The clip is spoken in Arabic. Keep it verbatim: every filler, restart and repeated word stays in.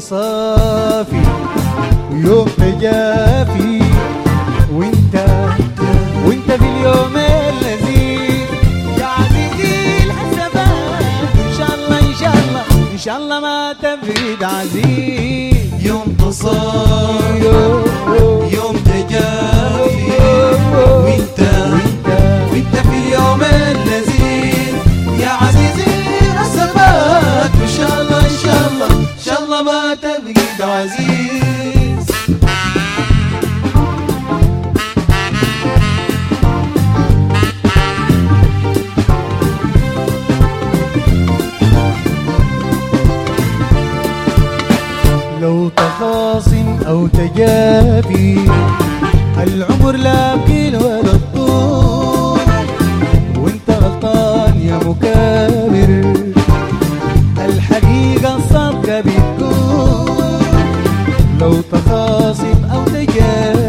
صافي ويوم تجافي، وانت وانت في اليوم اللذيذ يا عزيزي الحسابات ان شاء الله ان شاء الله ان شاء الله ما تبعد عزيز. يوم تصافي يوم تجافي، وانت وانت في اليوم اللذيذ يا عزيزي الحسابات ان شاء الله ان شاء الله ان شاء الله ما تبعد عزيز. لو تخاصم أو تجافي العمر لكن ولا الطول، وانت غلطان يا مكابر الحقيقة الصادقة بتكون. لو تخاصم أو تجافي